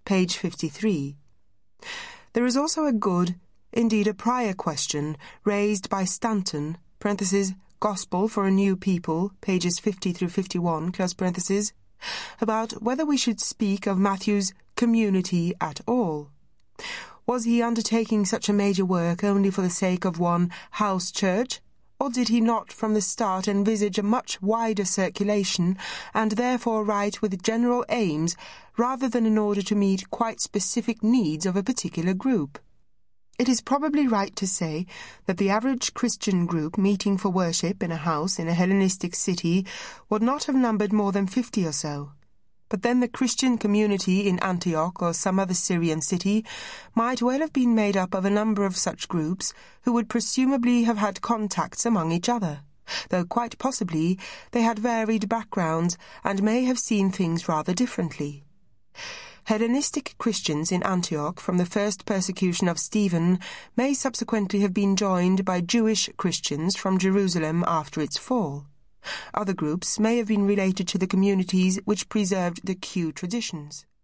page 53. There is also a good, indeed a prior question, raised by Stanton, parentheses, Gospel for a New People, pages 50 through 51, close parentheses, about whether we should speak of Matthew's community at all. Was he undertaking such a major work only for the sake of one house church, or did he not from the start envisage a much wider circulation, and therefore write with general aims rather than in order to meet quite specific needs of a particular group? It is probably right to say that the average Christian group meeting for worship in a house in a Hellenistic city would not have numbered more than 50 or so. But then the Christian community in Antioch or some other Syrian city might well have been made up of a number of such groups who would presumably have had contacts among each other, though quite possibly they had varied backgrounds and may have seen things rather differently. Hellenistic Christians in Antioch from the first persecution of Stephen may subsequently have been joined by Jewish Christians from Jerusalem after its fall. Other groups may have been related to the communities which preserved the Q traditions.